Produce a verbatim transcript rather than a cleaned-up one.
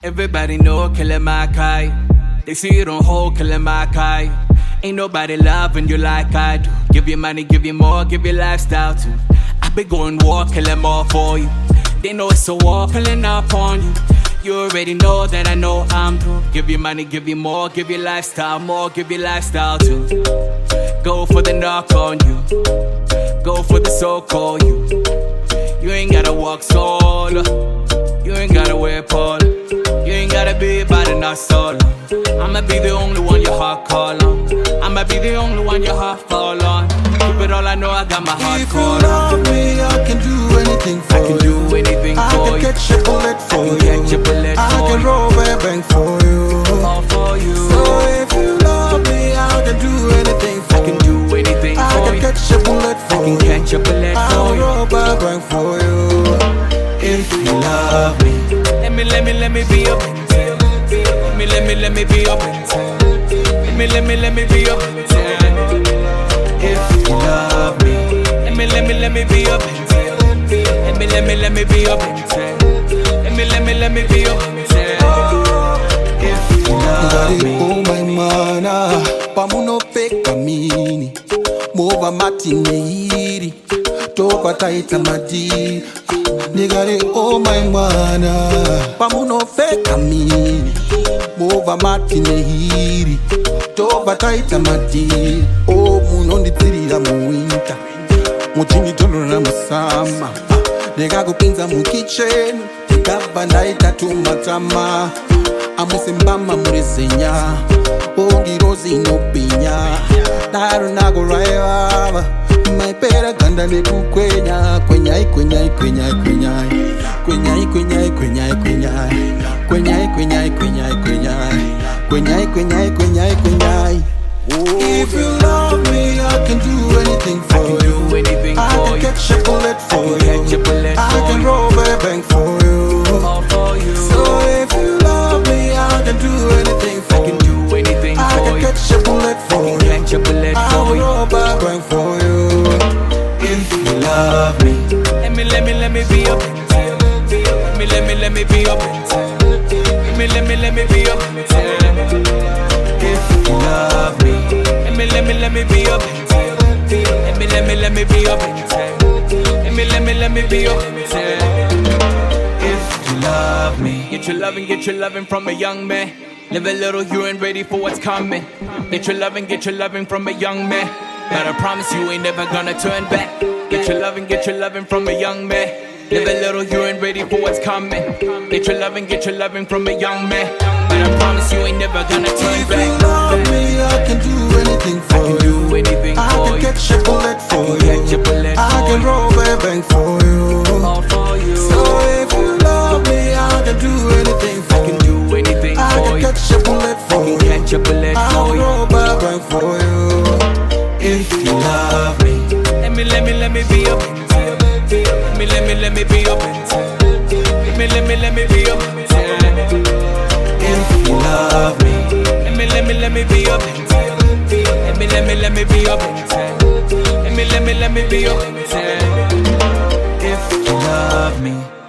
Everybody know Killer Makai. They see you don't hold Killer Makai. Ain't nobody loving you like I do. Give you money, give you more, give you lifestyle too. I be going war, killing more for you. They know it's a war, pulling up on you. You already know that I know I'm through. Give you money, give you more, give you lifestyle more, give you lifestyle too. Go for the knock on you. Go for the so-called you. You ain't gotta walk solo. You ain't gotta wear polo. You ain't gotta be about it, not solo. I'ma be the only one your heart call on. I'ma be the only one your heart fall on. Keep it all, I know I got my heart call on. If you love me, I can do anything for you. I can do anything I for can you. catch a bullet for I you. can catch a bullet I for can you. roll a bank for you. All for you. So if you love me, I can do anything for I can do anything you. I for can you. catch a bullet I for can you. catch a bullet I for can you. roll a bank for you. If you love me, Let me, let me, let me be your Benzel. Let me, let me, let me be your Benzel. Let me, let me, let me be your Benzel. if you love me, Let me, let me, let me be your Benzel. Let me, let me, let me be your Benzel. Let me, let me, let me be your Benzel. if you love me. Oh my mana, pamuno peka mini, mova mati neiri, toka taita madi. Nigga, oh my mana, pamuno peka mini, mova mati neiri, toka taita madi. Oh munondi tirira mu winter, muchini tolo na musama. Nigga go pinza mu kitchen, tikaba naita tumatama. Amusimbama murizenya, ongirozi no pinya. Naru nago raiva, my pera ganda ne kukwenya, kwenya kwenya kwenya kwenya, kwenya kwenya kwenya kwenya, kwenya kwenya kwenya kwenya, kwenya kwenya kwenya kwenya. If you love me, I can do anything I for can you. do anything I for can you. catch a bullet I for can you. catch a bullet I for can you. roll a bank for you. All for you. So if you love me, I can do anything I for can you. do anything I for can you. catch a bullet I for can you. catch a bullet I for will you. roll a bank for you. If you love me, Let me, let me, let me be your Benzel. Let me, let me, let me be your Benzel. Let me, let me, let me be your Benzel. if you love me, Let me, let me, let me be your Benzel. Let me, let me, let me be your Benzel. Let me, let me, let me be your Benzel. if you love me, Get your loving, get your loving from a young man. Live a little, you ain't ready for what's coming. Get your loving, get your loving from a young man. But I promise you ain't never gonna turn back. Get your loving, get your loving from a young man. Live a little, you ain't ready for what's coming. Get your loving, get your loving from a young man. But I promise you ain't never gonna turn if you back. love me, I can do anything I for can you. do anything I for can you. catch a bullet for I can catch a you. bullet I for can you. roll a bank for you. All for you. So if you love me, I can do anything for I can you. do anything I for can you. catch a bullet I for can you. catch a bullet I for will you. roll a bank for you. If you love me, Let me, let me, let me be your Benzel. Let me, let me, let me be your Benzel. Let me, let me, let me be your Benzel. if you love me, Let me, let me, let me be your Benzel. Let me, let me, let me be your Benzel. Let me, let me, let me be your Benzel. if you love me.